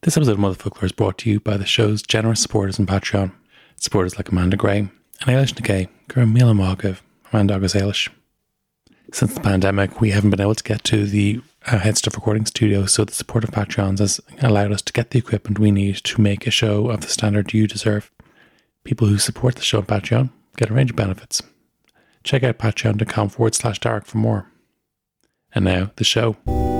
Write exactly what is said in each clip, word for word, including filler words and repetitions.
This episode of Motherfucker is brought to you by the show's generous supporters on Patreon. Supporters like Amanda Gray and Ailish Nakay, Gurmila Markov, Amanda August Ailish. Since the pandemic, we haven't been able to get to the uh, Head Stuff recording studio, so the support of Patreons has allowed us to get the equipment we need to make a show of the standard you deserve. People who support the show on Patreon get a range of benefits. Check out patreon.com forward slash Dark for more. And now, the show.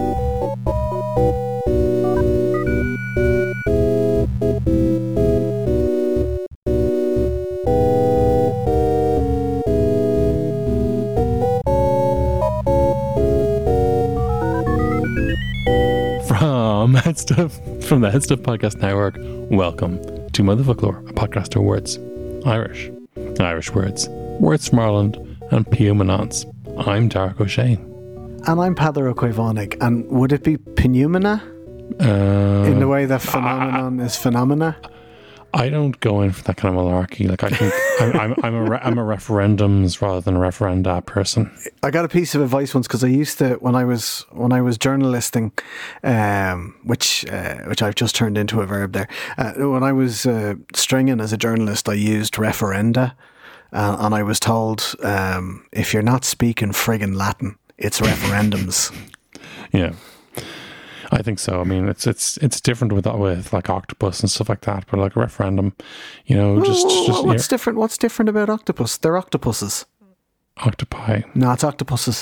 From Head Stuff, from the Head Stuff Podcast Network, welcome to Motherfucker, a podcast of words. Irish. Irish words. Words from Ireland and Pneumonons. I'm Dark O'Shea. And I'm Pather O'Quavonig. And would it be pneumona? Uh, in the way that phenomenon uh, is phenomena? I don't go in for that kind of malarkey. Like, I think I'm, I'm, I'm, a re- I'm a referendums rather than a referenda person. I got a piece of advice once because I used to, when I was when I was journalisting, um, which uh, which I've just turned into a verb there. Uh, when I was uh, stringing as a journalist, I used referenda, uh, and I was told um, if you're not speaking friggin' Latin, it's referendums. Yeah. I think so. I mean, it's it's it's different with with like octopus and stuff like that, but like a referendum, you know, just, oh, just what's different? What's different about octopus? They're octopuses. Octopi. No, it's octopuses.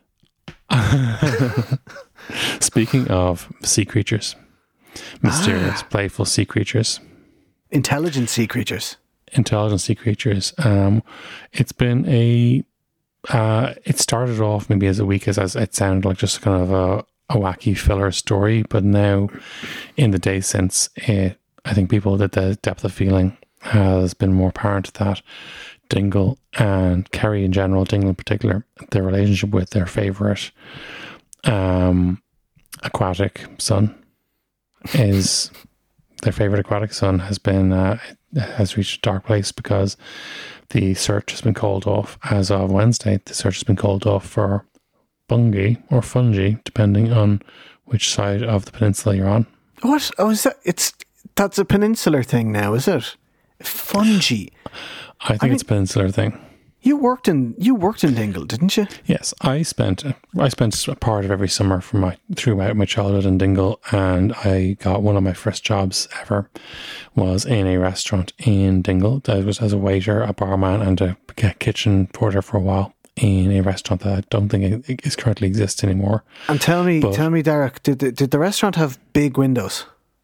Speaking of sea creatures, mysterious, ah. playful sea creatures, intelligent sea creatures, intelligent sea creatures. Um, it's been a. Uh, it started off maybe as a week as, as it sounded like just kind of a. a wacky filler story, but now in the days since, it, I think people that the depth of feeling has been more apparent that Dingle and Kerry in general, Dingle in particular, their relationship with their favourite um, aquatic son is their favourite aquatic son has been uh, has reached a dark place because the search has been called off as of Wednesday. The search has been called off for fungi or fungi, depending on which side of the peninsula you're on. What? Oh, is that? It's that's a peninsular thing now, is it? Fungi. I think I mean, it's a peninsular thing. You worked in you worked in Dingle, didn't you? Yes, I spent I spent a part of every summer from my throughout my childhood in Dingle, and I got one of my first jobs ever was in a restaurant in Dingle. I was as a waiter, a barman, and a kitchen porter for a while. In a restaurant that I don't think it is currently exists anymore. And tell me, but, tell me, Derek, did the, did the restaurant have big windows?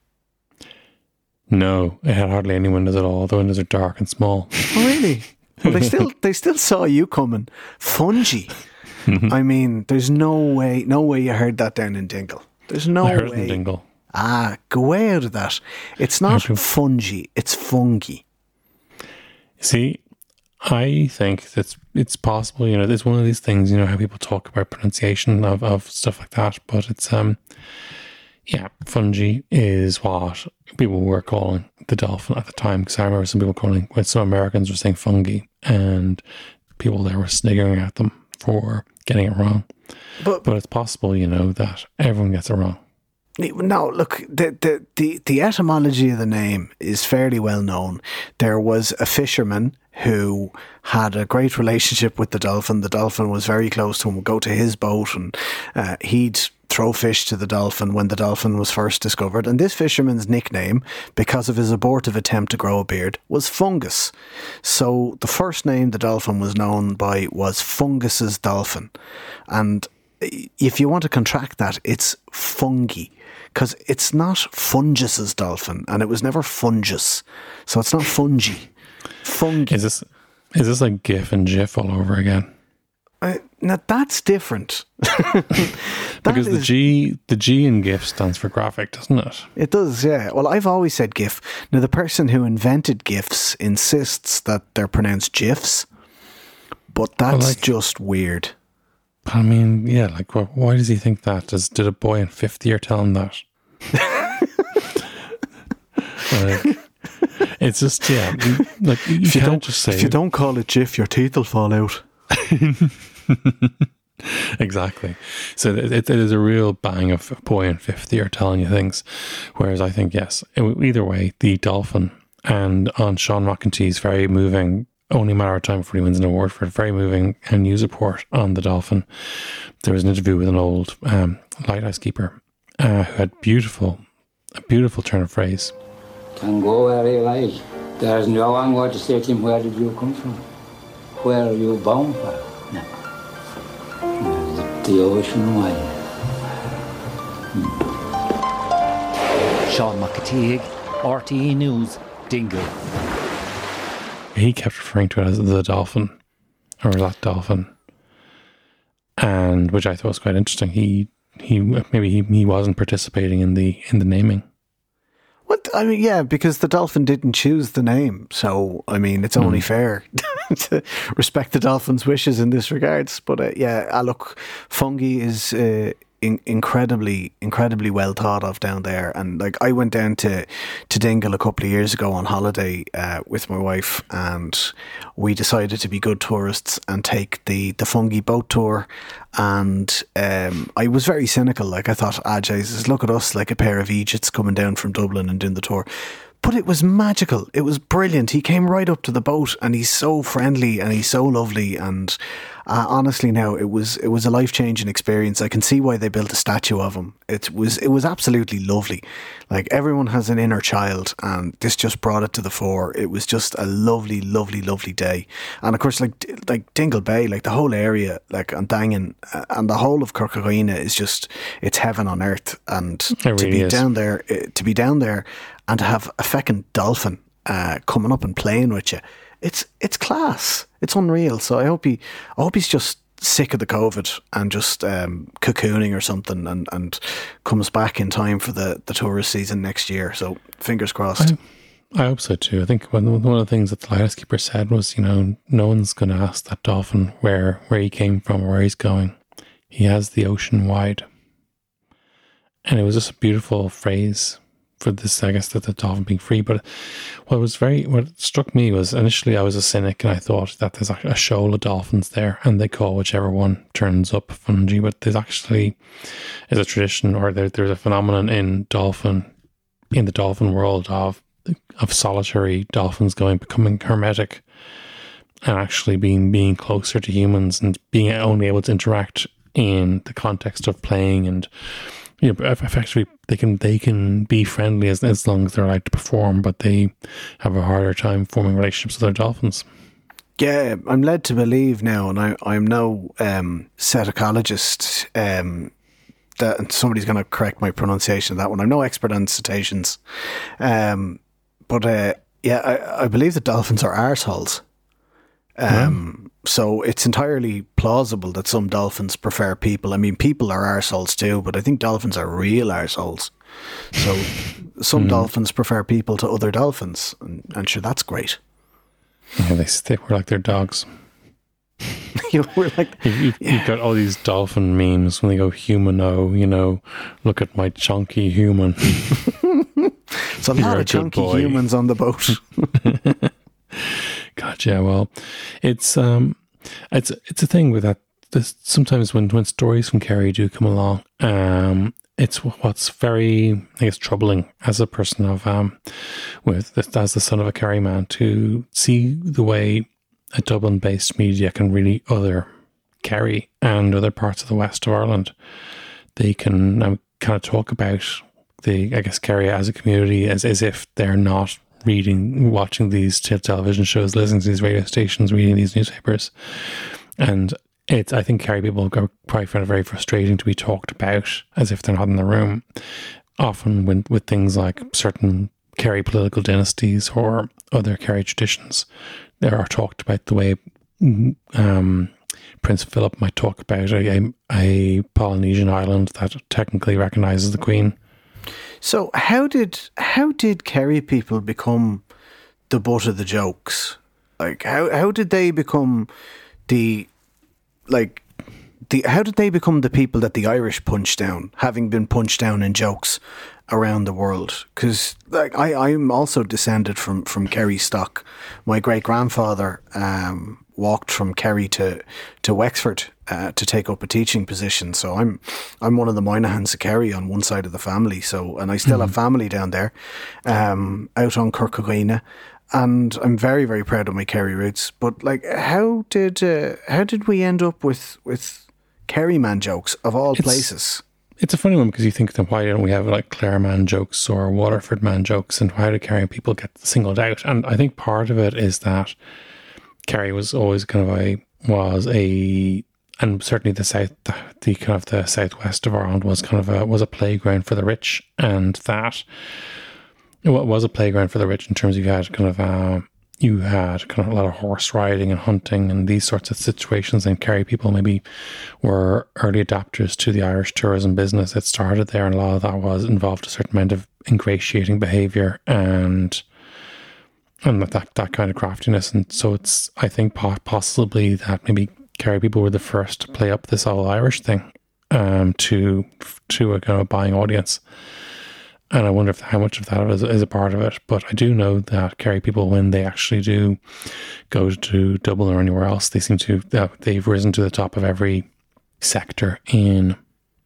No, it had hardly any windows at all. The windows are dark and small. Oh, really? Well, they still they still saw you coming. Fungi. I mean, there's no way, no way you heard that down in Dingle. There's no I heard way. It in Dingle. Ah, go way out of that. It's not fungi. It's fungi. See. I think that's it's possible, you know, it's one of these things, you know, how people talk about pronunciation of, of stuff like that, but it's, um, yeah, fungi is what people were calling the dolphin at the time, because I remember some people calling, when some Americans were saying fungi, and people there were sniggering at them for getting it wrong. But, but it's possible, you know, that everyone gets it wrong. No, look, the, the, the, the etymology of the name is fairly well known. There was a fisherman who had a great relationship with the dolphin. The dolphin was very close to him, would go to his boat, and uh, he'd throw fish to the dolphin when the dolphin was first discovered. And this fisherman's nickname, because of his abortive attempt to grow a beard, was Fungus. So the first name the dolphin was known by was Fungus's dolphin. And if you want to contract that, it's fungi. Because it's not Fungus's dolphin, and it was never fungus. So it's not fungi. Fungi. Is this is this like GIF and GIF all over again? Uh, now that's different. that because is, the G the G in GIF stands for graphic, doesn't it? It does, yeah. Well, I've always said GIF. Now the person who invented GIFs insists that they're pronounced GIFs, but that's well, like, just weird. I mean, yeah, like, well, why does he think that? Does, did a boy in fifth year tell him that? like, it's just, yeah, like, you if you can't don't just say... If you don't call it GIF, your teeth will fall out. Exactly. So it, it is a real bang of a boy in fifth year telling you things. Whereas I think, yes, either way, the Dolphin and on Sean McEntee's very moving, only a matter of time before he wins an award for it, very moving and news report on the Dolphin. There was an interview with an old um, lighthouse keeper uh, who had beautiful, a beautiful turn of phrase. Can go where you like. There's no one going to say to him, where did you come from? Where are you bound for? No. The ocean wide. Hmm. Sean McEntee, R T E News, Dingle. He kept referring to it as the Dolphin, or that Dolphin, and which I thought was quite interesting. He he maybe he, he wasn't participating in the in the naming. What I mean, yeah, because the Dolphin didn't choose the name, so I mean, it's only mm. fair to respect the Dolphin's wishes in this regards. But uh, yeah, uh, look, Fungie is uh, in- incredibly, incredibly well thought of down there. And like, I went down to to Dingle a couple of years ago on holiday uh, with my wife, and we decided to be good tourists and take the the Fungie boat tour. And um, I was very cynical. Like, I thought, ah, Jesus, look at us, like a pair of Egypts coming down from Dublin and doing the tour. But it was magical. It was brilliant. He came right up to the boat, and he's so friendly and he's so lovely. And uh, honestly, now it was it was a life changing experience. I can see why they built a statue of him. It was it was absolutely lovely. Like, everyone has an inner child, and this just brought it to the fore. It was just a lovely, lovely, lovely day. And of course, like like Dingle Bay, like the whole area, like on Dangan uh, and the whole of Corcagina is just, it's heaven on earth. And really to be is. down there, uh, to be down there. And to have a feckin' dolphin uh, coming up and playing with you, it's it's class. It's unreal. So I hope he, I hope he's just sick of the COVID and just um, cocooning or something, and, and comes back in time for the, the tourist season next year. So fingers crossed. I, I hope so too. I think one one of the things that the lighthouse keeper said was, you know, no one's going to ask that dolphin where where he came from or where he's going. He has the ocean wide, and it was just a beautiful phrase for this, I guess, that the dolphin being free. But what was very, what struck me was, initially I was a cynic and I thought that there's a shoal of dolphins there and they call whichever one turns up Fungie. But there's actually is a tradition, or there, there's a phenomenon in dolphin, in the dolphin world of of solitary dolphins going, becoming hermetic and actually being being closer to humans and being only able to interact in the context of playing. And you know, effectively, they can they can be friendly as as long as they're allowed to perform, but they have a harder time forming relationships with other dolphins. Yeah, I'm led to believe now, and I, I'm no um, cetacologist, um, that, and somebody's going to correct my pronunciation of that one. I'm no expert on cetaceans, um, but uh, yeah, I, I believe that dolphins are arseholes. Um, yeah. So it's entirely plausible that some dolphins prefer people. I mean, people are arseholes too, but I think dolphins are real arseholes. So some mm. dolphins prefer people to other dolphins, and, and sure, that's great. Yeah, they stay, we're like their dogs. you we're like, you, you, yeah. You've got all these dolphin memes when they go humano, you know, look at my chunky human. It's a lot You're of chunky boy. humans on the boat. God, yeah. Well, it's um, it's it's a thing with that. This, sometimes when, when stories from Kerry do come along, um, it's what's very, I guess, troubling as a person of um, with as the son of a Kerry man, to see the way a Dublin-based media can really other Kerry and other parts of the west of Ireland. They can um, kind of talk about the, I guess, Kerry as a community as as if they're not reading, watching these television shows, listening to these radio stations, reading these newspapers. And it's, I think Kerry people go, probably find it very frustrating to be talked about as if they're not in the room. Often when, with things like certain Kerry political dynasties or other Kerry traditions, they are talked about the way um, Prince Philip might talk about a, a Polynesian island that technically recognises the Queen. So how did how did Kerry people become the butt of the jokes? Like how how did they become the like the how did they become the people that the Irish punched down, having been punched down in jokes around the world? Because like I I'm also descended from from Kerry stock. My great grandfather um, walked from Kerry to to Wexford uh, to take up a teaching position. So I'm I'm one of the Monahans of Kerry on one side of the family. So and I still mm-hmm. have family down there, um, out on Kirkagreena. And I'm very, very proud of my Kerry roots. But like, how did uh, how did we end up with with Kerry man jokes of all it's, places? It's a funny one because you think that why don't we have like Clare man jokes or Waterford man jokes, and why do Kerry people get singled out? And I think part of it is that Kerry was always kind of a was a and certainly the south the, the kind of the southwest of Ireland was kind of a was a playground for the rich, and that. It was a playground for the rich in terms of you had kind of uh, you had kind of a lot of horse riding and hunting and these sorts of situations. And Kerry people maybe were early adapters to the Irish tourism business. It started there, and a lot of that was involved a certain amount of ingratiating behaviour and and that that kind of craftiness. And so it's I think possibly that maybe Kerry people were the first to play up this all Irish thing um, to to a kind of buying audience. And I wonder if how much of that is, is a part of it. But I do know that Kerry people, when they actually do go to Dublin or anywhere else, they seem to uh, they've risen to the top of every sector in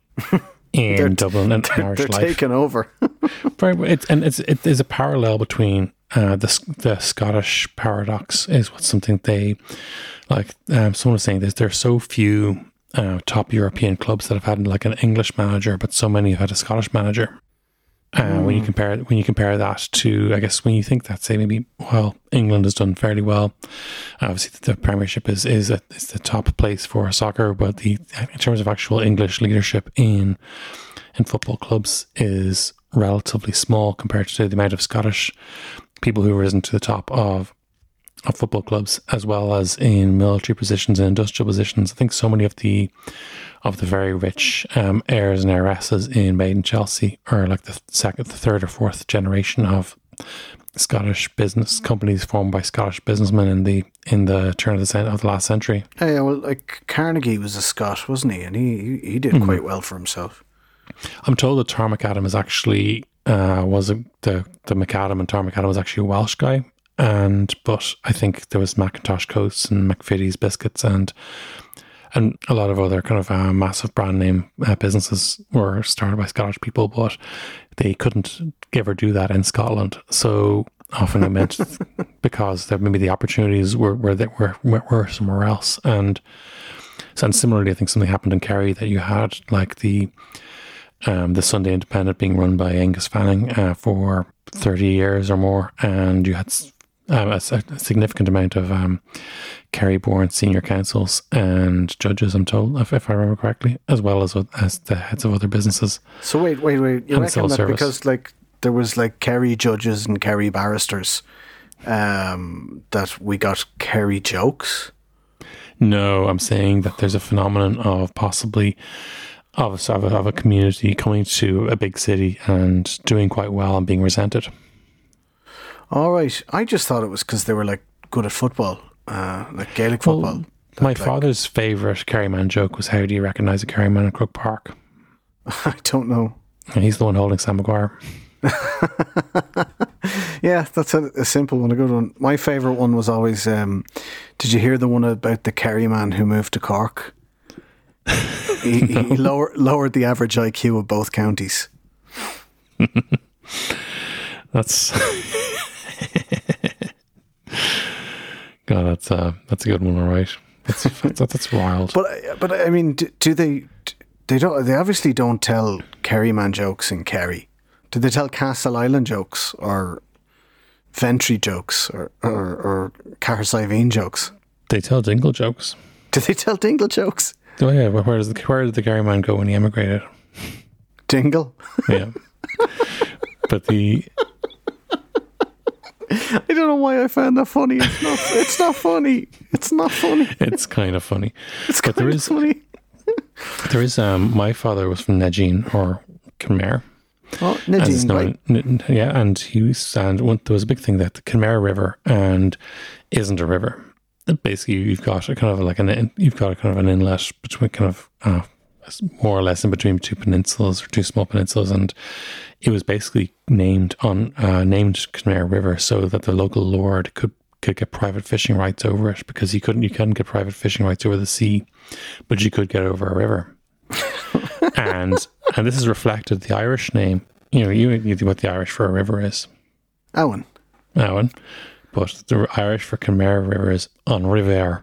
in Dublin and they're, Irish they're life. They're taken over. Very, it's, and it's it is a parallel between uh, the the Scottish paradox is what something they like. Um, someone was saying this: there's so few uh, top European clubs that have had like an English manager, but so many have had a Scottish manager. Uh, mm. When you compare when you compare that to, I guess, when you think that, say, maybe, well, England has done fairly well. Obviously, the Premiership is is, a, is the top place for soccer, but the in terms of actual English leadership in in football clubs is relatively small compared to the amount of Scottish people who have risen to the top of of football clubs, as well as in military positions and industrial positions. I think so many of the of the very rich um, heirs and heiresses in Made in Chelsea are like the second, the third or fourth generation of Scottish business companies formed by Scottish businessmen in the in the turn of the cent- of the last century. Yeah, well, like Carnegie was a Scot, wasn't he? And he he did mm-hmm. quite well for himself. I'm told that Tar McAdam is actually uh, was a, the the McAdam and Tar McAdam was actually a Welsh guy. And but I think there was Macintosh Coats and McVitie's Biscuits and and a lot of other kind of uh, massive brand name uh, businesses were started by Scottish people, but they couldn't ever do that in Scotland. So often it meant because there maybe the opportunities were were that were were somewhere else. And so and similarly, I think something happened in Kerry that you had like the um, the Sunday Independent being run by Angus Fanning uh, for thirty years or more, and you had Um, a, a significant amount of um, Kerry-born senior councils and judges, I'm told, if, if I remember correctly, as well as as the heads of other businesses. So wait, wait, wait. You reckon that service. Because like there was like Kerry judges and Kerry barristers, um, that we got Kerry jokes? No, I'm saying that there's a phenomenon of possibly of, of, of a community coming to a big city and doing quite well and being resented. All right. I just thought it was because they were like good at football, uh, like Gaelic football. Well, my like, father's favourite Kerryman joke was, how do you recognise a Kerryman in Crook Park? I don't know. And he's the one holding Sam Maguire. Yeah, that's a, a simple one, a good one. My favourite one was always, um, did you hear the one about the Kerryman who moved to Cork? he no. he lower, lowered the average I Q of both counties. That's... God, that's uh, that's a good one, all right. That's that's, that's wild. But but I mean, do, do they? They don't. They obviously don't tell Kerryman jokes in Kerry. Do they tell Castle Island jokes or Ventry jokes or or, or Cahersiveen jokes? They tell Dingle jokes. Do they tell Dingle jokes? Oh yeah. Well, where does the where did the Kerryman go when he emigrated? Dingle. Yeah. But the. I don't know why I found that funny. It's not. It's not funny. It's not funny. It's kind of funny. It's but kind there of is, funny. There is. Um, my father was from Negine or Kenmare. Oh, Negine, right? N- yeah, and he was, and one, there was a big thing that the Kenmare River and isn't a river. Basically, you've got a kind of like an you've got a kind of an inlet between kind of uh, more or less in between two peninsulas or two small peninsulas, and it was basically named on uh, named Kenmare River so that the local lord could could get private fishing rights over it, because you couldn't you couldn't get private fishing rights over the sea, but you could get over a river. and and this is reflected the Irish name. You know, you you know what the Irish for a river is. Owen. Owen. But the Irish for Kenmare River is An River.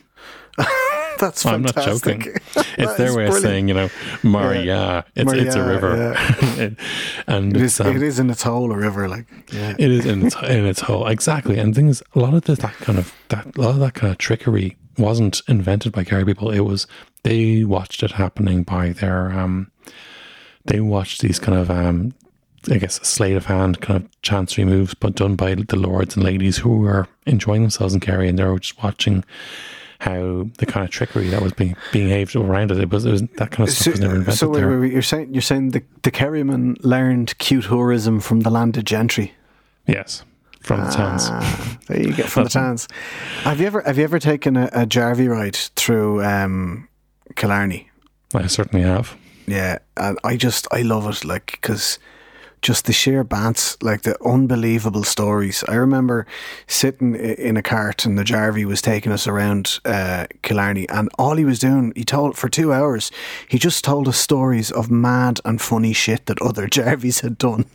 That's fantastic. I'm not joking. It's their way brilliant. Of saying, you know, Maria. Yeah. It's Maria, it's a river, yeah. it, and it it's, is. Um, it is in its whole a river, like yeah. It is in its in its whole exactly. And things, a lot of this, that kind of that, a lot of that kind of trickery wasn't invented by Kerry people. It was they watched it happening by their. Um, they watched these kind of. Um, I guess sleight of hand kind of chancery moves, but done by the lords and ladies who were enjoying themselves in Kerry, and they were just watching how the kind of trickery that was being behaved around it. It was, it was that kind of stuff so, was never invented. So wait, there. wait, wait, you're saying you're saying the the Kerrymen learned cute tourism from the landed gentry? Yes, from the towns. Ah, there you go, from the towns. Have you ever have you ever taken a, a Jarvie ride through um, Killarney? I certainly have. Yeah, and I just I love it, like, because. Just the sheer bants, like the unbelievable stories. I remember sitting in a cart and the Jarvie was taking us around uh, Killarney, and all he was doing, he told for two hours, he just told us stories of mad and funny shit that other Jarvies had done.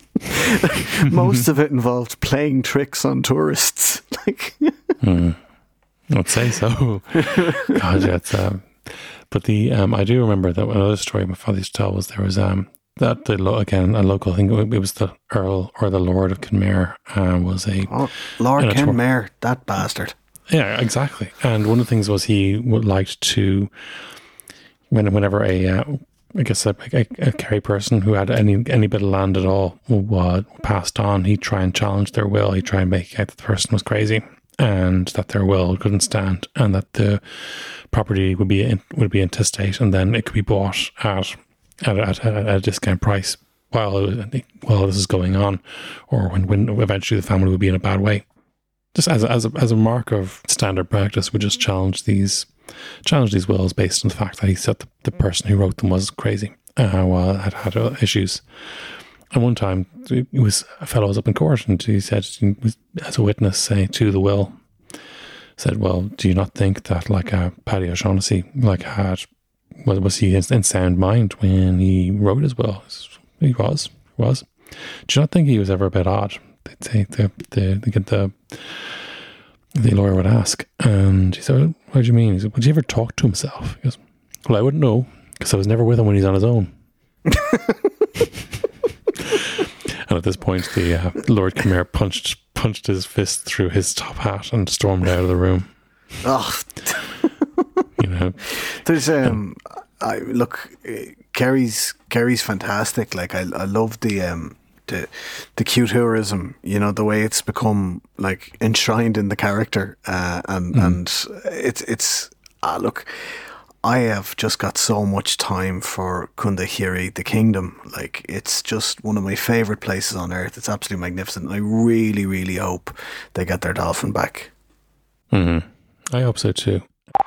Most of it involved playing tricks on tourists. Like, mm, I'd say so. God, yeah, it's, um, but the um, I do remember that another story my father used to tell was there was um. That the again a local thing. It was the Earl or the Lord of Kenmare. Uh, was a oh, Lord Kenmare, that bastard. Yeah, exactly. And one of the things was he would like to, when whenever a, uh, I guess a, a, a Kerry person who had any any bit of land at all was passed on, he'd try and challenge their will. He'd try and make out that the person was crazy and that their will couldn't stand, and that the property would be in, would be intestate, and then it could be bought at. At, at, at a discount price while while this is going on, or when, when eventually the family would be in a bad way. Just as a, as a, as a mark of standard practice, would just challenge these challenge these wills based on the fact that he said the, the person who wrote them was crazy, uh, while had had uh, issues. And one time, it was a fellow was up in court, and he said, he was, as a witness, say to the will, said, "Well, do you not think that like a Paddy O'Shaughnessy like had." Was, was he in sound mind when he wrote his will? He was, was. Do you not think he was ever a bit odd? They'd say the the the the, the lawyer would ask, and he said, well, "What do you mean?" He said, "Would you ever talk to himself?" He goes, "Well, I wouldn't know because I was never with him when he's on his own." And at this point, the uh, Lord Kenmare punched punched his fist through his top hat and stormed out of the room. Oh. You know, there's um, I look, Kerry's Kerry's fantastic. Like I, I love the um, the the cute tourism. You know, the way it's become like enshrined in the character, uh, and mm. and it's it's ah, look. I have just got so much time for Cúnda the kingdom. Like, it's just one of my favourite places on earth. It's absolutely magnificent. And I really, really hope they get their dolphin back. Mm-hmm. I hope so too.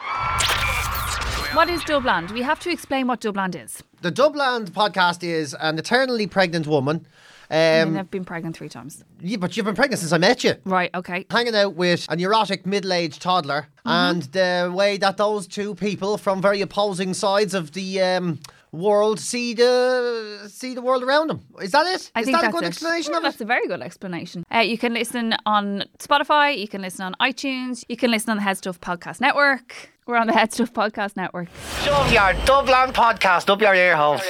What is Dubland? We have to explain what Dubland is. The Dubland podcast is an eternally pregnant woman. Um, I mean, I've been pregnant three times. Yeah, but you've been pregnant since I met you. Right, okay. Hanging out with a neurotic middle-aged toddler, mm-hmm. and the way that those two people from very opposing sides of the um, world see the see the world around them. Is that it? I is think that that's a good it. explanation yeah, of it? That's a very good explanation. Uh, you can listen on Spotify, you can listen on iTunes, you can listen on the Head Stuff Podcast Network. We're on the Head Stuff Podcast Network. Shove your Dubland podcast up your ear holes.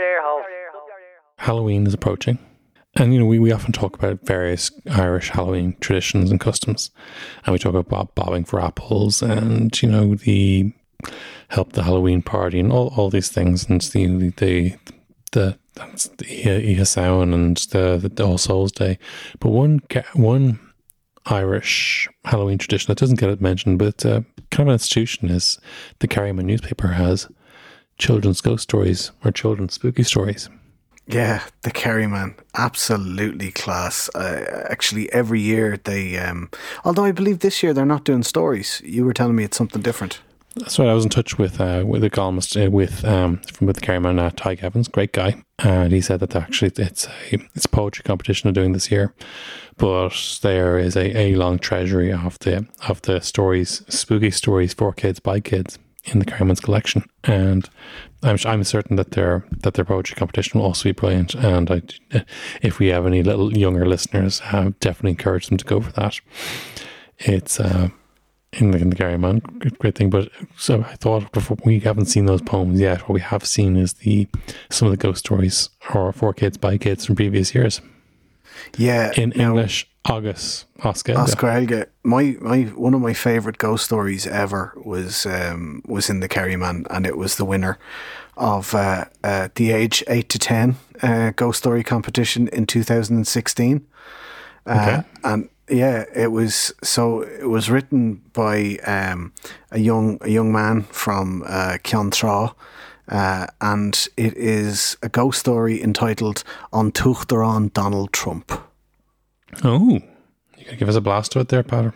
Halloween is approaching. And, you know, we, we often talk about various Irish Halloween traditions and customs. And we talk about bobbing for apples and, you know, the help the Halloween party and all, all these things. And the, the, the, the, that's the Iha Samhain and the, the All Souls Day. But one, one Irish Halloween tradition that doesn't get it mentioned, but it's a kind of an institution, is the Kerryman newspaper has children's ghost stories or children's spooky stories. Yeah, the Kerryman, absolutely class. Uh, actually, every year they, um, although I believe this year they're not doing stories. You were telling me it's something different. That's right. I was in touch with uh, with a columnist uh, with um, from with the Kerryman, uh, Ty Evans, great guy, and he said that actually it's a it's a poetry competition they're doing this year, but there is a, a long treasury of the of the stories, spooky stories for kids by kids in the Kerryman's collection, and I'm I'm certain that their that their poetry competition will also be brilliant. And I, if we have any little younger listeners, I definitely encourage them to go for that. It's uh, in the in the Kerryman, great thing. But so I thought, before, we haven't seen those poems yet. What we have seen is the some of the ghost stories or for kids by kids from previous years. Yeah, in now, English, August Oscar. Oscar Helge. My my one of my favourite ghost stories ever was um, was in the Kerryman, and it was the winner of uh, uh, the age eight to ten uh, ghost story competition in two thousand sixteen. Uh, okay, and yeah, it was so it was written by um, a young a young man from uh, Ciantra. Uh, and it is a ghost story entitled On Tuchtaran Donald Trump. Oh, you can give us a blast to it there, Pater.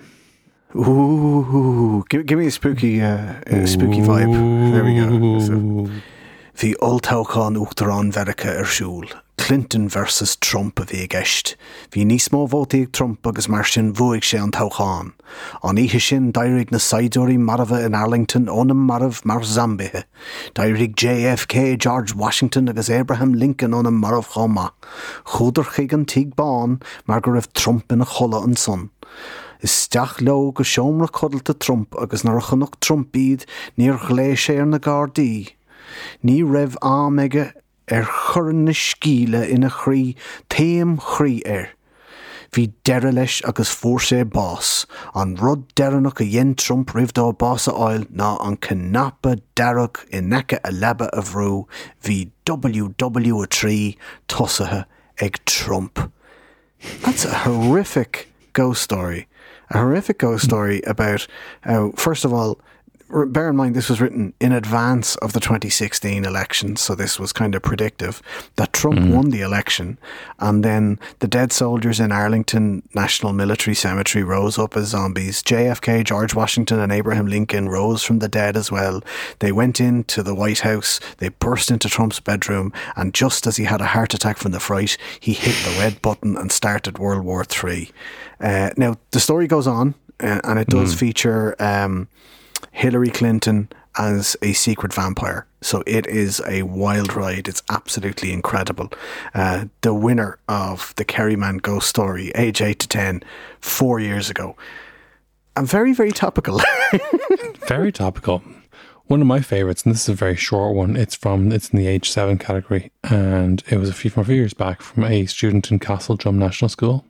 Ooh, give, give me a spooky, uh, a spooky vibe. There we go. So, the Ultauchan Uchtaran Verica Ershul. Clinton versus Trump a bhí gist. Bhí níos mó vótaigh Trump agus mar sin bhuaigh sé an Tauchan. An ihe sin dairigh na saidúirí marfa in Arlington ónam marv mar Zambithe. Dairigh J F K, George Washington agus Abraham Lincoln ónam marv choma. Chúdar chuig an tig bán mar go raibh Trump in a chola an son. Is steach lo go seomra codalta Trump agus nar a chunach Trump bíd níor ghlé sé ar na Gardaí. Ní raibh ámige er churn na scíle ina chrí téim chrí er. Bhí deire leis agus fór sé bás. An rud deireanach a dhéon Trump rih dá bás a áil ná an cnapa dearach in necha a leba a bhrú bhí W W a trí tosathe ag Trump. That's a horrific ghost story. A horrific ghost story about how, first of all, bear in mind this was written in advance of the twenty sixteen election, so this was kind of predictive that Trump mm. won the election, and then the dead soldiers in Arlington National Military Cemetery rose up as zombies. J F K, George Washington and Abraham Lincoln rose from the dead as well. They went into the White House, they burst into Trump's bedroom, and just as he had a heart attack from the fright, he hit the red button and started World War Three. Uh, now, the story goes on, uh, and it does mm. feature Um, Hillary Clinton as a secret vampire. So it is a wild ride. It's absolutely incredible. Uh, the winner of the Kerryman Ghost Story, age eight to ten, four years ago. And very, very topical. Very topical. One of my favourites, and this is a very short one, it's from it's in the age seven category, and it was a few, from a few years back from a student in Castledrum National School.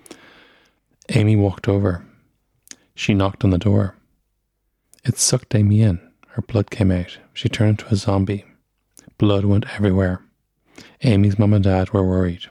Amy walked over. She knocked on the door. It sucked Amy in. Her blood came out. She turned into a zombie. Blood went everywhere. Amy's mum and dad were worried.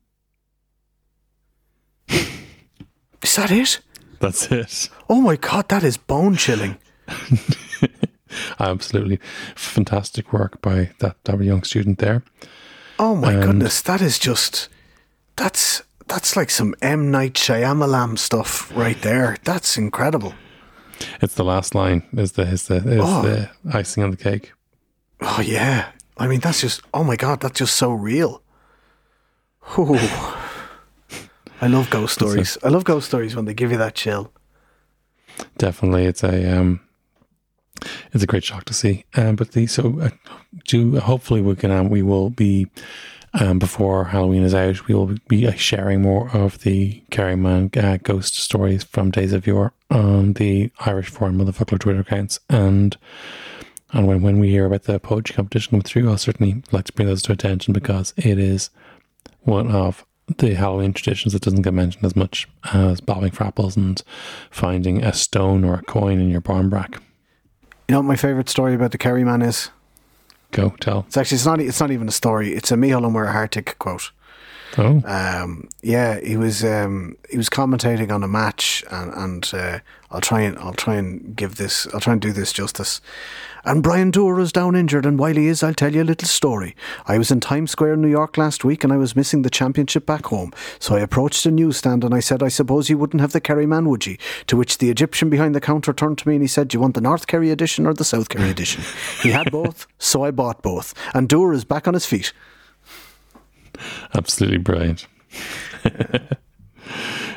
Is that it? That's it. Oh my God, that is bone chilling. Absolutely fantastic work by that, that young student there. Oh my and goodness, that is just, that's that's like some M. Night Shyamalan stuff right there. That's incredible. It's the last line is the is the is oh. the icing on the cake. Oh yeah, I mean that's just oh my God, that's just so real. Ooh. I love ghost stories. I love ghost stories when they give you that chill. Definitely, it's a um, it's a great shock to see. Um, but the so uh, do hopefully we can um, we will be. Um, before Halloween is out, we will be uh, sharing more of the Kerryman uh, ghost stories from Days of Yore on the Irish Foreign Motherfucker Twitter accounts. And and when, when we hear about the poetry competition come through, I'll certainly like to bring those to attention because it is one of the Halloween traditions that doesn't get mentioned as much as bobbing for apples and finding a stone or a coin in your barn brack. You know what my favourite story about the Kerryman is? Go tell. It's actually it's not it's not even a story. It's a Micheál Ó Muircheartaigh quote. Oh, um, yeah, he was um, he was commentating on a match, and, and uh, I'll try and I'll try and give this I'll try and do this justice. And Brian Doer is down injured, and while he is, I'll tell you a little story. I was in Times Square, New York last week, and I was missing the championship back home. So I approached a newsstand and I said, I suppose you wouldn't have the Kerryman, would you? To which the Egyptian behind the counter turned to me and he said, do you want the North Kerry edition or the South Kerry edition? He had both, so I bought both. And Doer is back on his feet. Absolutely brilliant.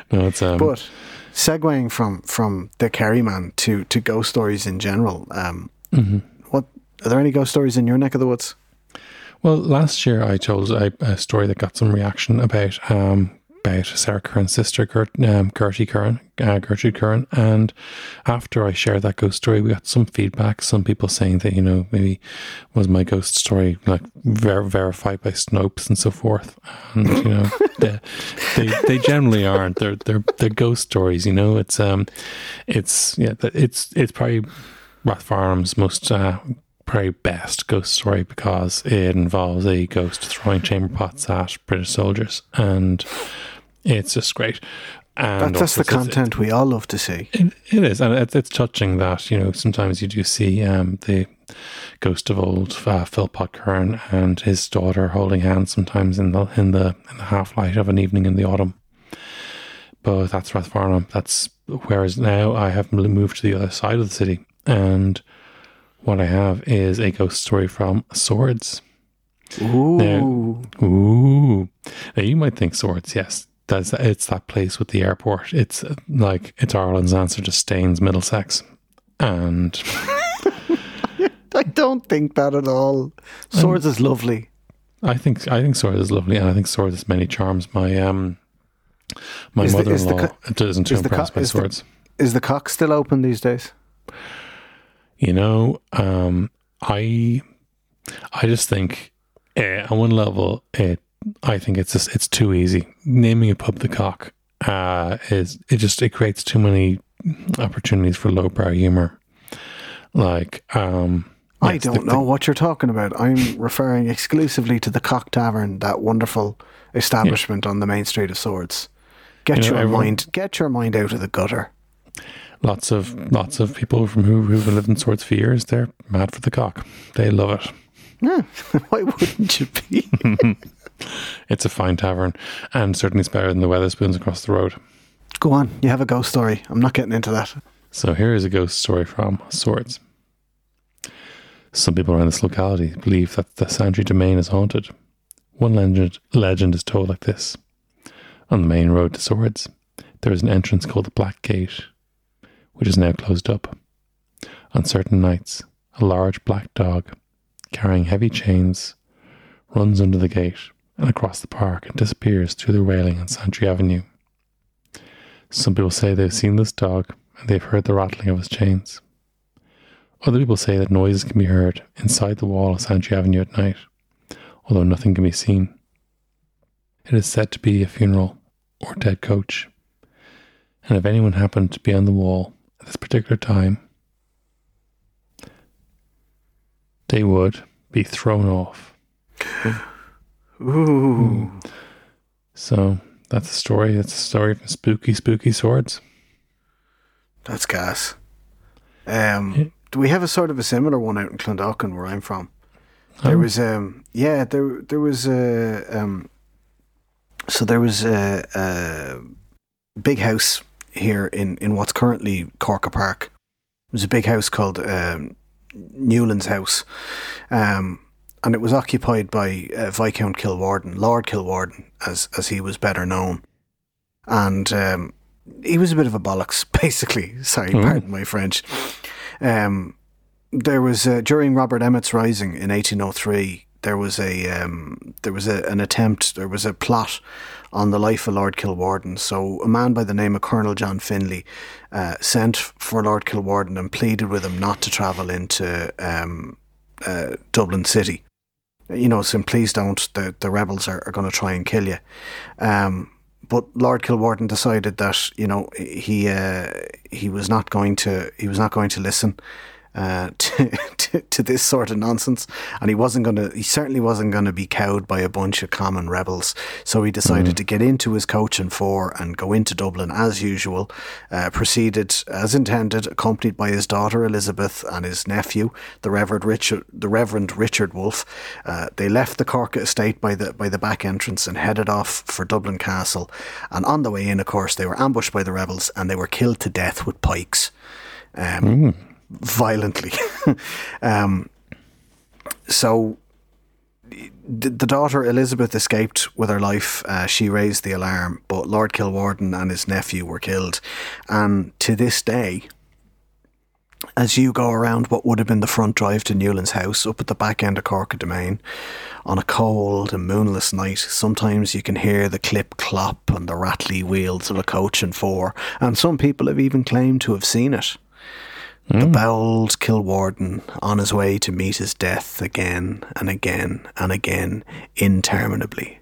No, it's um, But segueing from from the Kerry Man to to ghost stories in general, um, mm-hmm. what are there any ghost stories in your neck of the woods? Well, last year I told a, a story that got some reaction about um, about Sarah Curran's sister, Gert, um, Gertie Curran, uh, Gertrude Curran. And after I shared that ghost story, we got some feedback. Some people saying that, you know, maybe was my ghost story like ver- verified by Snopes and so forth. And you know, they, they they generally aren't. They're they're they're ghost stories. You know, it's um, it's yeah, it's it's probably Rathfarnham's most. Uh, Probably best ghost story because it involves a ghost throwing chamber pots at British soldiers, and it's just great. And that, that's also, the content it, we all love to see. It, it is, and it, it's touching that, you know, sometimes you do see um, the ghost of old uh, Philpot Curran and his daughter holding hands sometimes in the in the in the half light of an evening in the autumn. But that's Rathfarnham. That's whereas now I have moved to the other side of the city, and what I have is a ghost story from Swords. Ooh. Now, ooh. Now, you might think Swords, yes. That's, it's that place with the airport. It's like, it's Ireland's answer to Staines, Middlesex. And I don't think that at all. Swords um, is lovely. I think I think Swords is lovely, and I think Swords has many charms. My um, my is mother-in-law the, the, doesn't too impressed co- by Swords. The, is the Cock still open these days? You know, um, I, I just think uh, on one level, it, I think it's just, it's too easy. Naming a pub the Cock uh, is it just it creates too many opportunities for lowbrow humor. Like, um, I yes, don't the, know the, what you're talking about. I'm referring exclusively to the Cock Tavern, that wonderful establishment yeah. on the main street of Swords. Get you know, your everyone, mind, get your mind out of the gutter. Lots of lots of people from who who've lived in Swords for years, they're mad for the Cock. They love it. Yeah, why wouldn't you be? It's a fine tavern, and certainly it's better than the Wetherspoons across the road. Go on, you have a ghost story. I'm not getting into that. So here is a ghost story from Swords. Some people around this locality believe that the Santry Domain is haunted. One legend legend is told like this: on the main road to Swords, there is an entrance called the Black Gate, which is now closed up. On certain nights, a large black dog, carrying heavy chains, runs under the gate and across the park and disappears through the railing on Santry Avenue. Some people say they've seen this dog and they've heard the rattling of his chains. Other people say that noises can be heard inside the wall of Santry Avenue at night, although nothing can be seen. It is said to be a funeral or dead coach, and if anyone happened to be on the wall at this particular time, they would be thrown off. Ooh. So that's a story. That's a story from Spooky, Spooky Swords. That's gas. Um, yeah. Do we have a sort of a similar one out in Clondalkin where I'm from? There oh. was, um, yeah, there there was a, um, so there was a, a big house here in, in what's currently Corca Park. It was a big house called um, Newlands House, um, and it was occupied by uh, Viscount Kilwarden, Lord Kilwarden, as as he was better known, and um, he was a bit of a bollocks, basically. Sorry, mm. pardon my French. Um, there was uh, during Robert Emmet's Rising in eighteen oh three. There was a um, there was a, an attempt. There was a plot on the life of Lord Kilwarden. So a man by the name of Colonel John Finlay uh, sent for Lord Kilwarden and pleaded with him not to travel into um, uh, Dublin City. You know, saying, please don't. The the rebels are, are going to try and kill you. Um, but Lord Kilwarden decided that you know he uh, he was not going to he was not going to listen. Uh, to, to to this sort of nonsense, and he wasn't going to he certainly wasn't going to be cowed by a bunch of common rebels, so he decided mm. to get into his coach and four and go into Dublin as usual, uh, proceeded as intended, accompanied by his daughter Elizabeth and his nephew the Reverend Richard the Reverend Richard Wolfe. Uh, they left the Corca estate by the by the back entrance and headed off for Dublin Castle, and on the way in, of course, they were ambushed by the rebels and they were killed to death with pikes. Um mm. Violently. um, so the, the daughter Elizabeth escaped with her life. Uh, she raised the alarm, but Lord Kilwarden and his nephew were killed. And to this day, as you go around what would have been the front drive to Newlands House, up at the back end of Corca Domain, on a cold and moonless night, sometimes you can hear the clip-clop and the rattly wheels of a coach and four, and some people have even claimed to have seen it. Mm. The bowled Kilwarden on his way to meet his death again and again and again, interminably.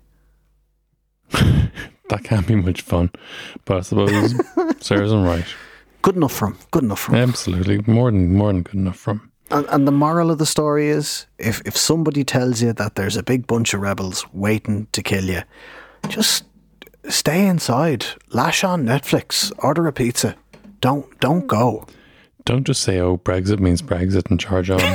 That can't be much fun, but I suppose serves him right. Good enough for him. Good enough for him. Absolutely. More than more than good enough for him. And, and the moral of the story is, if, if somebody tells you that there's a big bunch of rebels waiting to kill you, just stay inside. Lash on Netflix. Order a pizza. Don't don't go. Don't just say, oh, Brexit means Brexit and charge on.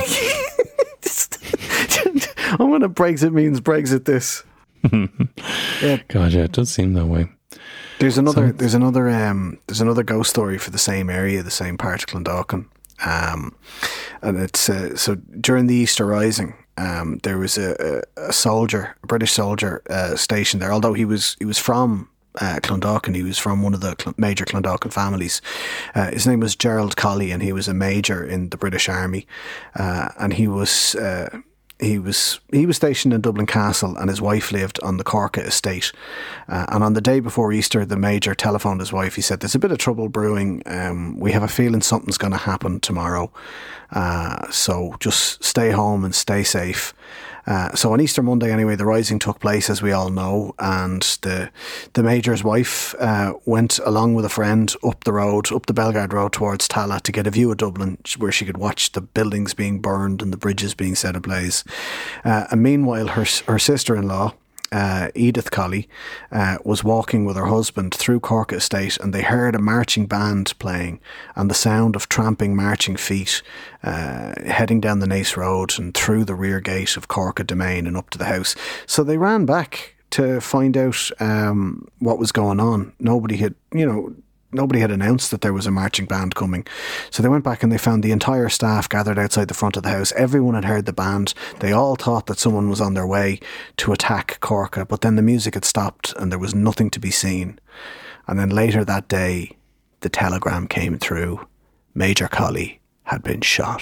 I'm going to Brexit means Brexit this. Yeah. God, yeah, it does seem that way. There's another, So- there's another, um, there's another ghost story for the same area, the same part of Clondalkin, um, and it's uh, so during the Easter Rising, um, there was a, a, a soldier, a British soldier, uh, stationed there. Although he was he was from uh, Clondalkin, he was from one of the Cl- major Clondalkin families. Uh, his name was Gerald Colley, and he was a major in the British Army, uh, and he was. Uh, He was he was stationed in Dublin Castle, and his wife lived on the Corca estate. Uh, and on the day before Easter, the major telephoned his wife. He said, "There's a bit of trouble brewing. Um, we have a feeling something's going to happen tomorrow. Uh, so just stay home and stay safe." Uh, so on Easter Monday, anyway, the rising took place, as we all know, and the the major's wife uh, went along with a friend up the road, up the Belgard Road towards Tala, to get a view of Dublin, where she could watch the buildings being burned and the bridges being set ablaze. Uh, and meanwhile, her her sister-in-law, uh, Edith Colley, uh, was walking with her husband through Corca Estate, and they heard a marching band playing and the sound of tramping marching feet uh, heading down the Nace Road and through the rear gate of Corca Domain and up to the house. So they ran back to find out um, what was going on. Nobody had, you know, nobody had announced that there was a marching band coming. So they went back and they found the entire staff gathered outside the front of the house. Everyone had heard the band. They all thought that someone was on their way to attack Corca, but then the music had stopped and there was nothing to be seen. And then later that day, the telegram came through. Major Colley had been shot.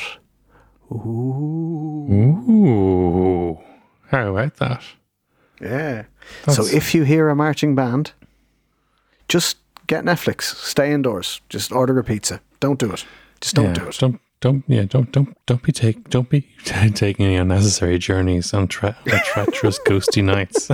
Ooh. Ooh. How about that? Yeah. That's- So if you hear a marching band, just get Netflix. Stay indoors. Just order a pizza. Don't do it. Just don't yeah, do it. Don't don't yeah don't don't don't be take don't be taking any unnecessary journeys on tre- uh, treacherous ghosty nights.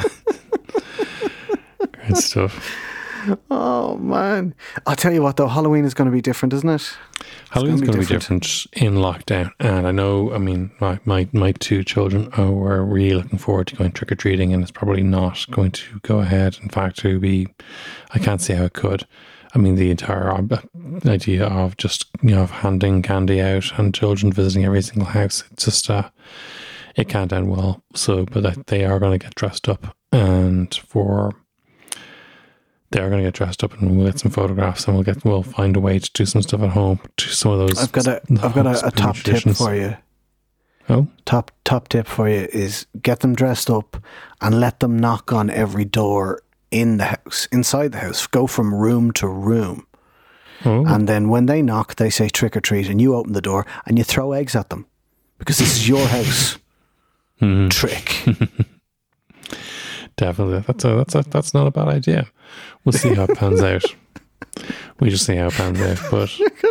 Great stuff. Oh man! I'll tell you what though, Halloween is going to be different, isn't it? Halloween's gonna going be to be different in lockdown, and I know. I mean, my my, my two children oh, are really looking forward to going trick or treating, and it's probably not going to go ahead. In fact, to be, I can't see how it could. I mean, the entire idea of just you know of handing candy out and children visiting every single house, it's just uh, it can't end well. So, but that they are going to get dressed up, and for. They are going to get dressed up, and we'll get some photographs, and we'll get we'll find a way to do some stuff at home. To some of those. I've got a I've got a, a top tip for you. Oh, top top tip for you is get them dressed up and let them knock on every door in the house, inside the house. Go from room to room, oh. and then when they knock, they say trick or treat, and you open the door and you throw eggs at them because this is your house. Mm-hmm. Trick. Definitely, that's a that's a that's not a bad idea. We'll see how it pans out. We just see how it pans out, but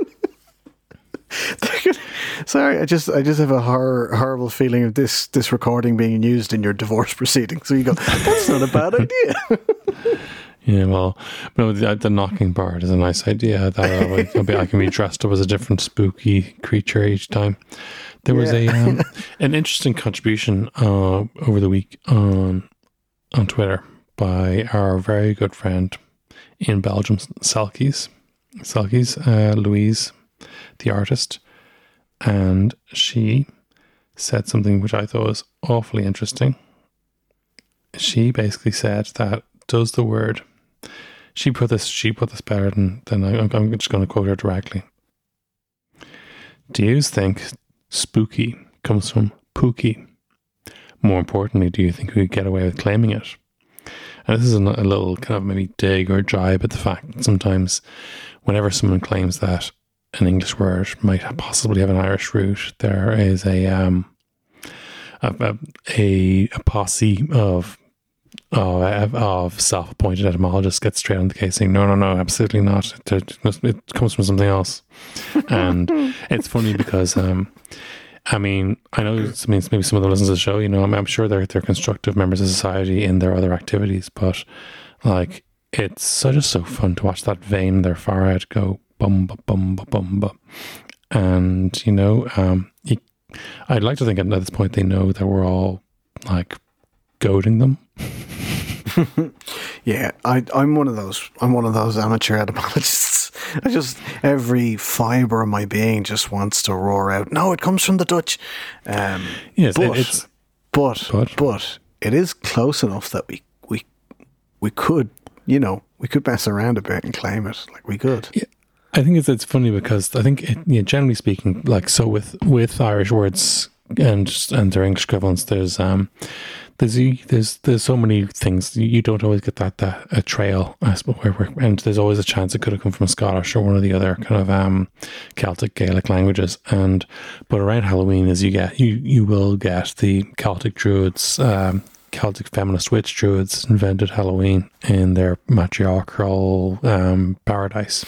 sorry, I just I just have a horror, horrible feeling of this this recording being used in your divorce proceedings. So you go, that's not a bad idea. yeah, well, no, the, the knocking part is a nice idea. That I'll be, I can be dressed up as a different spooky creature each time. There was Yeah. a um, an interesting contribution uh, over the week on on Twitter by our very good friend in Belgium, Selkies, Selkies, uh, Louise, the artist, and she said something which I thought was awfully interesting. She basically said that does the word. She put this. She put this better than than I, I'm just going to quote her directly. Do you think spooky comes from pooky? more importantly, do you think we could get away with claiming it? And this is a, a little kind of maybe dig or jibe at the fact that sometimes whenever someone claims that an English word might possibly have an Irish root, there is a um a, a, a posse of of, of self-appointed etymologists get straight on the case saying, no, no, no, absolutely not. It, it comes from something else. And it's funny because, um, I mean, I know it means maybe some of the listeners to the show, you know, I'm, I'm sure they're, they're constructive members of society in their other activities, but like, it's so, just so fun to watch that vein in their forehead go bum, bum, bum, bum, bum, bum. And, you know, um, you, I'd like to think at this point they know that we're all like goading them. Yeah, I, I'm one of those. I'm one of those amateur etymologists. I just every fibre of my being just wants to roar out. No, it comes from the Dutch. Um, yes, but, it's but, but but it is close enough that we we we could, you know, we could mess around a bit and claim it. Like we could. Yeah. I think it's it's funny because I think, it, yeah, generally speaking, like so with, with Irish words and and their English equivalents, there's um there's there's there's so many things you don't always get that that a trail, I suppose, where we're, and there's always a chance it could have come from Scottish or one of the other kind of um Celtic Gaelic languages. And but around Halloween, as you get you you will get the Celtic Druids. Um, Celtic feminist witch druids invented Halloween in their matriarchal um, paradise.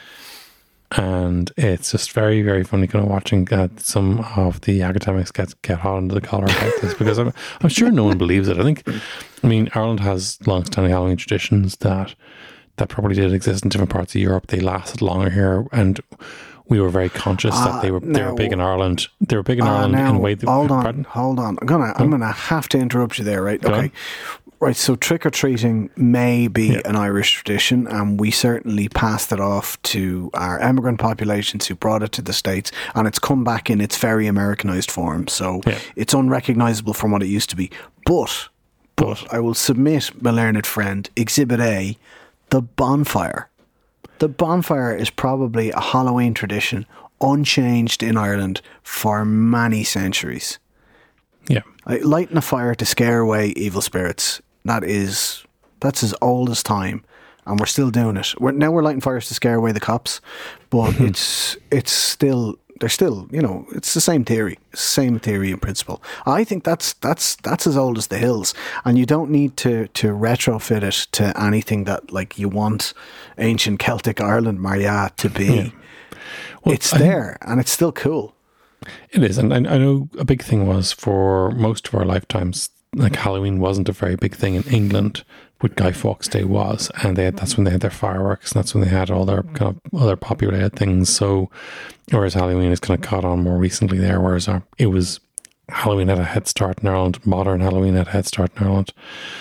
And it's just very, very funny kind of watching uh, some of the academics get get hot under the collar about this, because I'm, I'm sure no one believes it. I think, I mean, Ireland has long-standing Halloween traditions that that probably did exist in different parts of Europe. They lasted longer here, and we were very conscious uh, that they were they now, were big in Ireland. They were big in uh, Ireland now, in a way that. Hold on, pardon? hold on. I'm gonna I'm gonna have to interrupt you there, right? Go okay. on. Right, so trick-or-treating may be yeah. an Irish tradition, and we certainly passed it off to our emigrant populations who brought it to the States, and it's come back in its very Americanized form, so yeah. it's unrecognizable from what it used to be. But, but, but I will submit, my learned friend, Exhibit A, the bonfire. The bonfire is probably a Halloween tradition unchanged in Ireland for many centuries. Yeah. Like lighting a fire to scare away evil spirits. That is, that's as old as time, and we're still doing it. We're, now we're lighting fires to scare away the cops, but it's it's still, they're still, you know, it's the same theory, same theory in principle. I think that's that's that's as old as the hills, and you don't need to to retrofit it to anything that like you want ancient Celtic Ireland, Maria, to be. Yeah. Well, it's there, think- and it's still cool. It is, and I, I know a big thing was for most of our lifetimes, like Halloween wasn't a very big thing in England, but Guy Fawkes Day was, and they had, that's when they had their fireworks, and that's when they had all their kind of other populated things. So, whereas Halloween has kind of caught on more recently there, whereas our, it was Halloween had a head start in Ireland, modern Halloween had a head start in Ireland,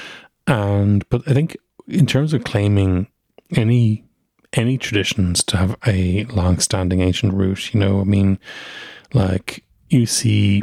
and but I think in terms of claiming any any traditions to have a long-standing ancient root, you know, I mean. Like you see,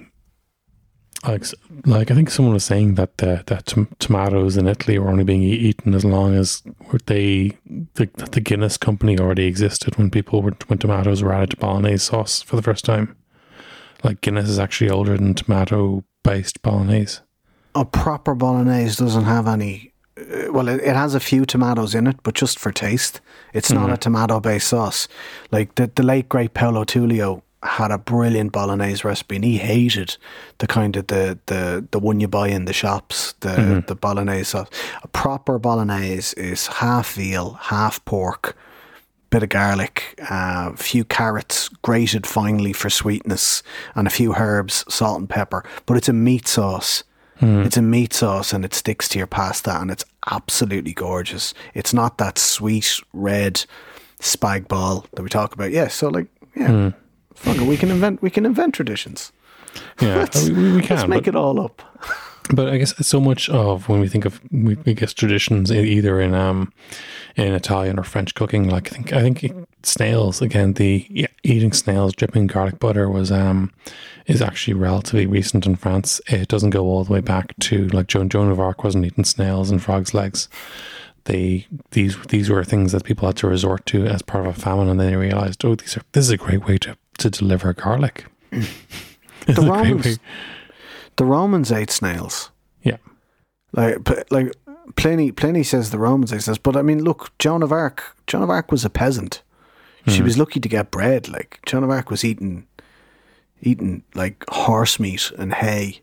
like like I think someone was saying that the that tom- tomatoes in Italy were only being eaten as long as they the, the Guinness company already existed when people were when tomatoes were added to bolognese sauce for the first time. Like Guinness is actually older than tomato based bolognese. A proper bolognese doesn't have any. Uh, well, it, it has a few tomatoes in it, but just for taste. It's mm-hmm. not a tomato based sauce. Like the the late great Paolo Tullio had a brilliant bolognese recipe, and he hated the kind of the the, the one you buy in the shops, the mm-hmm. the bolognese sauce. A proper bolognese is half veal, half pork, bit of garlic, a uh, few carrots grated finely for sweetness, and a few herbs, salt and pepper. But it's a meat sauce. Mm. It's a meat sauce, and it sticks to your pasta, and it's absolutely gorgeous. It's not that sweet red spag bol that we talk about. Yeah, so like, yeah. Mm. Fuck it, we can invent we can invent traditions. Yeah, let's, we, we can. Let's make but, it all up. But I guess so much of when we think of we, we guess traditions either in um in Italian or French cooking, like I think I think snails again, the yeah, eating snails, dripping garlic butter was um is actually relatively recent in France. It doesn't go all the way back to like Joan Joan of Arc wasn't eating snails and frogs' legs. They these these were things that people had to resort to as part of a famine, and then they realized, oh, these are this is a great way to, to deliver garlic. The Romans, The Romans ate snails. Yeah. Like, p- like Pliny, Pliny says the Romans ate snails. But I mean, look, Joan of Arc. Joan of Arc was a peasant. She was lucky to get bread. Like, Joan of Arc was eating, eating like horse meat and hay.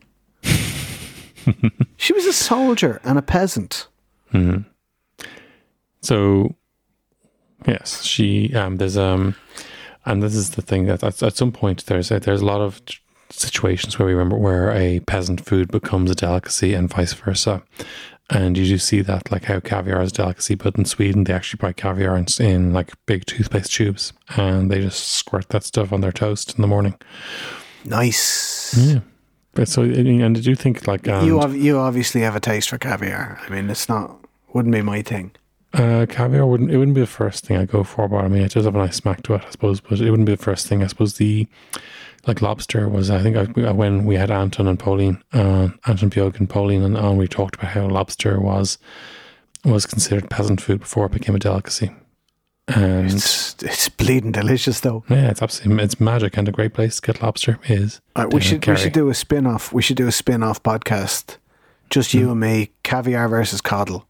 She was a soldier and a peasant. Mm-hmm. So, yes, she. Um, there's um, and this is the thing that at, at some point there's a, there's a lot of situations where we remember where a peasant food becomes a delicacy and vice versa. And you do see that, like how caviar is a delicacy, but in Sweden they actually buy caviar in, in like big toothpaste tubes, and they just squirt that stuff on their toast in the morning. Nice. Yeah, but so and did you think like um, you ov- you obviously have a taste for caviar. I mean, it's not wouldn't be my thing. Uh, caviar wouldn't it wouldn't be the first thing I go for, but I mean it does have a nice smack to it, I suppose. But it wouldn't be the first thing. I suppose the like lobster was. I think I, when we had Anton and Pauline, uh, Anton Björk and Pauline, and on, we talked about how lobster was was considered peasant food before it became a delicacy. And it's, it's bleeding delicious, though. Yeah, it's absolutely it's magic, and a great place to get lobster is. Right, we should Kerry. we should do a spin off. We should do a spin off podcast. Just you mm. and me, caviar versus coddle.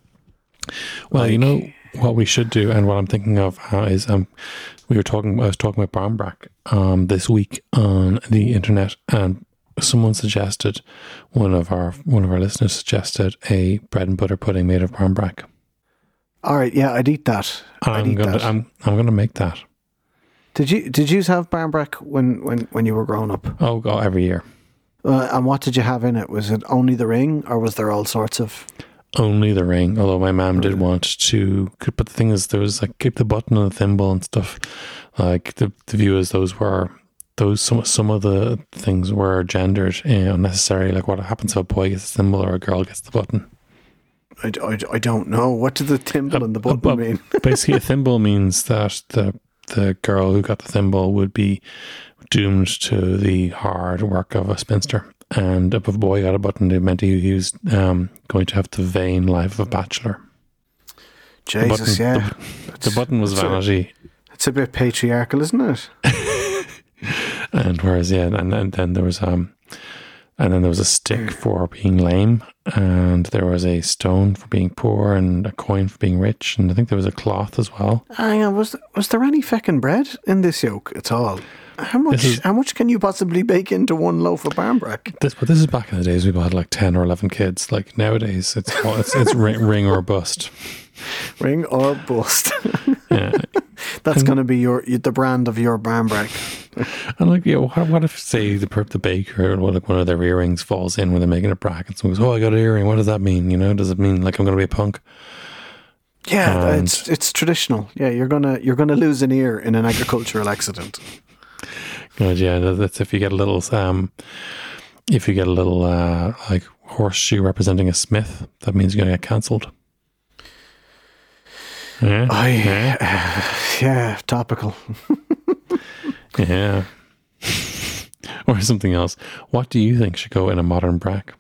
Well, like, you know what we should do, and what I'm thinking of uh, is um, we were talking. I was talking with Barnbrack um this week on the internet, and someone suggested one of our one of our listeners suggested a bread and butter pudding made of barnbrack. All right, yeah, I'd eat that. I'd I'm eat gonna that. I'm I'm gonna make that. Did you did you have barnbrack when, when, when you were growing up? Oh, God, every year. Uh, and what did you have in it? Was it only the ring, or was there all sorts of? Only the ring. Although my mum did want to, but the thing is, there was like keep the button and the thimble and stuff. Like the the view is those were. Those some some of the things were gendered uh, unnecessarily. Like what happens if a boy gets the thimble or a girl gets the button? I, I, I don't know. What do the thimble uh, and the button uh, mean? Basically, a thimble means that the the girl who got the thimble would be doomed to the hard work of a spinster, and if a boy got a button, it meant he, he was um, going to have the vain life of a bachelor. Jesus, the button, yeah. The, the button was vanity. A, it's a bit patriarchal, isn't it? And whereas, yeah, and, and then there was um, and then there was a stick for being lame, and there was a stone for being poor, and a coin for being rich, and I think there was a cloth as well. Hang on, was was there any feckin' bread in this yoke at all? How much? Is, how much can you possibly bake into one loaf of barnbrack? This, but this is back in the days we had like ten or eleven kids. Like nowadays, it's it's, it's ring, ring or bust. Ring or bust. Yeah. That's going to be your the brand of your barnbrack. And like, yeah, what, what if say the the baker or like one of their earrings falls in when they're making a brack, and someone goes, "Oh, I got an earring. What does that mean? You know, does it mean like I'm going to be a punk?" Yeah, and it's it's traditional. Yeah, you're gonna you're gonna lose an ear in an agricultural accident. God, yeah, that's if you get a little um, if you get a little uh, like horseshoe representing a smith, that means you're going to get cancelled. Yeah, I, yeah. Uh, yeah, topical. Yeah. Or something else. What do you think should go in a modern brack?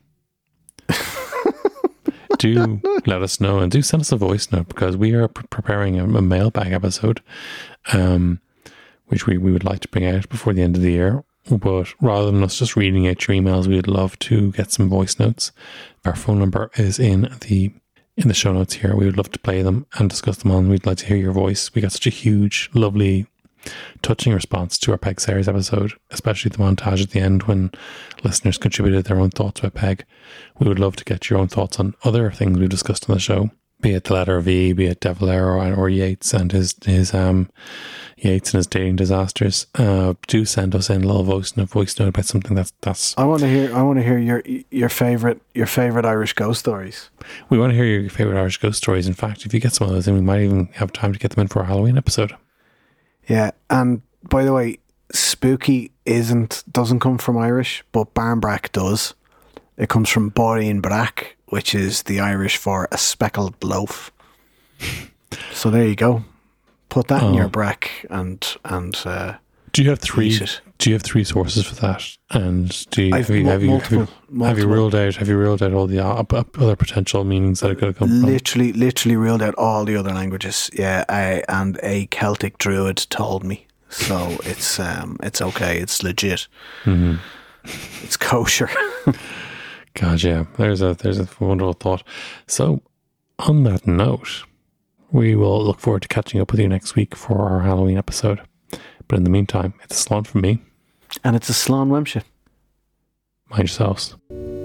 Do let us know, and do send us a voice note, because we are pre- preparing a, a mailbag episode, um, which we, we would like to bring out before the end of the year. But rather than us just reading out your emails, we would love to get some voice notes. Our phone number is in the in the show notes here. We would love to play them and discuss them on. We'd like to hear your voice. We got such a huge, lovely, touching response to our Peg series episode, especially the montage at the end when listeners contributed their own thoughts about Peg. We would love to get your own thoughts on other things we've discussed on the show, be it the letter V, be it De Valera or, or Yeats and his his um Yeats and his dating disasters. Uh, do send us in a little voice note, voice note about something that's that's. I want to hear. I want to hear your your favorite your favorite Irish ghost stories. We want to hear your favorite Irish ghost stories. In fact, if you get some of those, then we might even have time to get them in for our Halloween episode. Yeah, and by the way, spooky isn't doesn't come from Irish, but barnbrack does. It comes from Boirín Brack, which is the Irish for a speckled loaf. So there you go. Put that oh. in your brack, and and uh, do you have three? Do you have three sources for that? And do you, have, you, have, you, multiple, have, you, have you ruled out? Have you ruled out all the other potential meanings that it could have come from? Literally, literally ruled out all the other languages. Yeah, I, and a Celtic druid told me, so it's um, it's okay. It's legit. Mm-hmm. It's kosher. God, yeah. There's a there's a wonderful thought. So, on that note, we will look forward to catching up with you next week for our Halloween episode. But in the meantime, it's a slán from me. And it's a slán wemshe. Mind yourselves.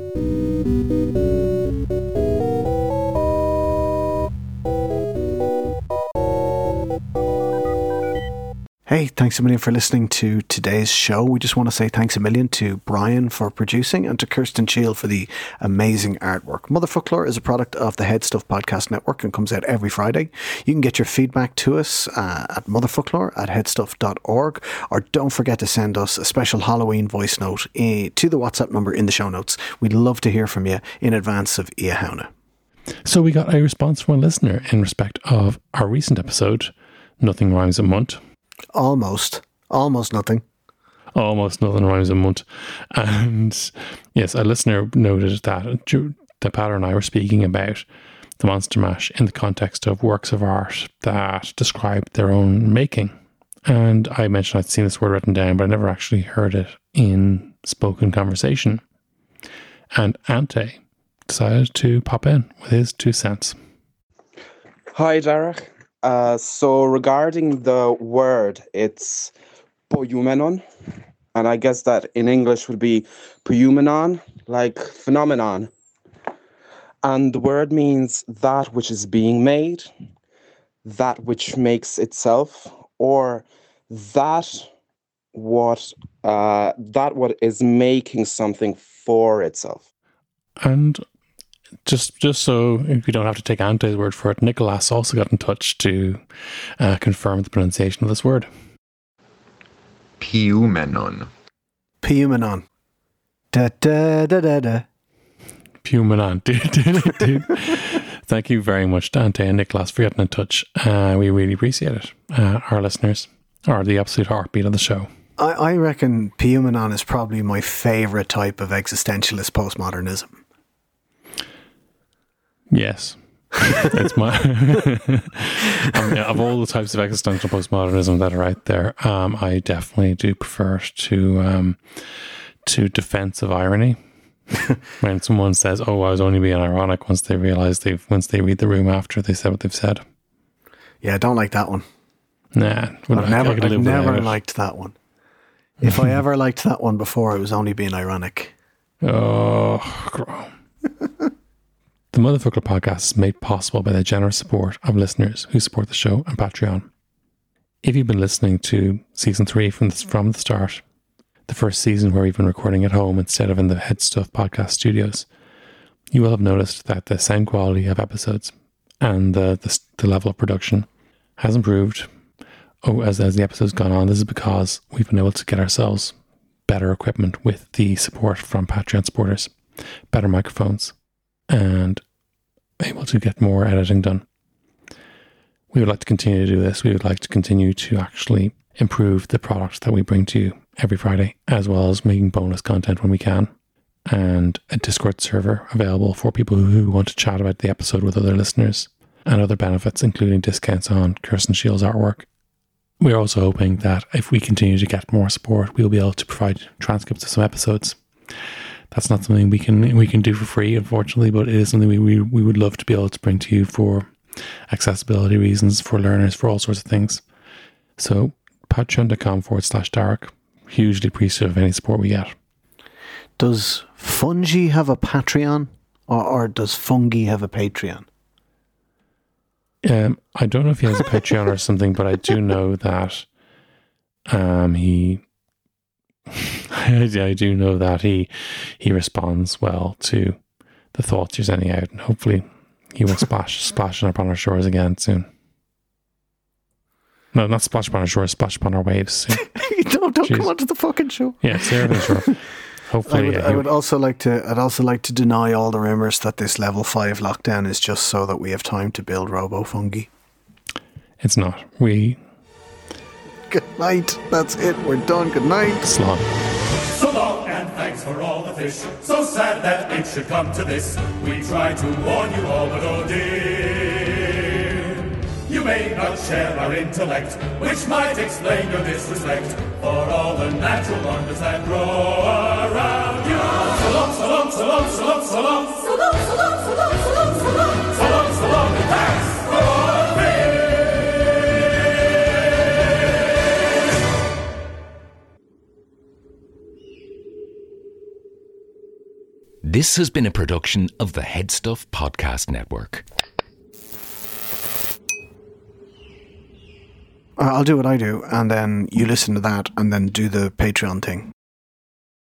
Hey, thanks a million for listening to today's show. We just want to say thanks a million to Brian for producing and to Kirsten Shield for the amazing artwork. Motherfucklore is a product of the Head Stuff Podcast Network and comes out every Friday. You can get your feedback to us uh, at motherfucklore at headstuff dot org, or don't forget to send us a special Halloween voice note uh, to the WhatsApp number in the show notes. We'd love to hear from you in advance of Ia Hauna. So we got a response from a listener in respect of our recent episode, Nothing Rhymes a Month. Almost. Almost nothing. Almost Nothing Rhymes a Month. And yes, a listener noted that that Pat and I were speaking about the Monster Mash in the context of works of art that describe their own making. And I mentioned I'd seen this word written down, but I never actually heard it in spoken conversation. And Ante decided to pop in with his two cents. Hi, Derek. Uh, so regarding the word, it's poiumenon, and I guess that in English would be poiumenon, like phenomenon. And the word means that which is being made, that which makes itself, or that what uh, that what is making something for itself. And Just just so if you don't have to take Ante's word for it, Nicholas also got in touch to uh, confirm the pronunciation of this word. Piumenon. Piumenon. Da da da da da. Piumenon. Thank you very much, Dante and Nicholas, for getting in touch. Uh, we really appreciate it. Uh, our listeners are the absolute heartbeat of the show. I, I reckon Piumenon is probably my favourite type of existentialist postmodernism. Yes. It's my I mean, of all the types of existential postmodernism that are out there, um, I definitely do prefer to um, to defensive irony. When someone says, "Oh, I was only being ironic," once they realize they've once they read the room after they said what they've said. Yeah, I don't like that one. Nah, I've never, I I've never liked that one. If I ever liked that one before, I was only being ironic. Oh, grow. The Motherfucker podcast is made possible by the generous support of listeners who support the show on Patreon. If you've been listening to season three from the, from the start, the first season where we've been recording at home instead of in the Head Stuff podcast studios, you will have noticed that the sound quality of episodes and the, the, the level of production has improved oh, as, as the episode's gone on. This is because we've been able to get ourselves better equipment with the support from Patreon supporters, better microphones, and able to get more editing done. We would like to continue to do this. We would like to continue to actually improve the product that we bring to you every Friday, as well as making bonus content when we can, and a Discord server available for people who want to chat about the episode with other listeners, and other benefits, including discounts on Kirsten Shield's artwork. We're also hoping that if we continue to get more support, we'll be able to provide transcripts of some episodes. That's not something we can we can do for free, unfortunately, but it is something we, we, we would love to be able to bring to you for accessibility reasons, for learners, for all sorts of things. So patreon.com forward slash Dark. Hugely appreciative of any support we get. Does Fungi have a Patreon, or, or does Fungi have a Patreon? Um, I don't know if he has a Patreon or something, but I do know that um, he... I do know that he he responds well to the thoughts you're sending out, and hopefully he will splash splash upon our shores again soon. No, not splash upon our shores, splash upon our waves soon. don't don't Jeez. come onto the fucking show. Yeah, seriously, sure. Hopefully, I would, uh, I would also like to. I'd also like to deny all the rumors that this level five lockdown is just so that we have time to build Robo Fungi. It's not. We. Good night. That's it. We're done. Good night. Slán. So long and thanks for all the fish. So sad that it should come to this. We tried to warn you all, but oh dear, you may not share our intellect, which might explain your disrespect for all the natural wonders that grow around you. So long, so long, so long, so long, so long. So long, so long, so long, so long, so long. So long, so long, and thanks for me. This has been a production of the Headstuff Podcast Network. I'll do what I do, and then you listen to that, and then do the Patreon thing.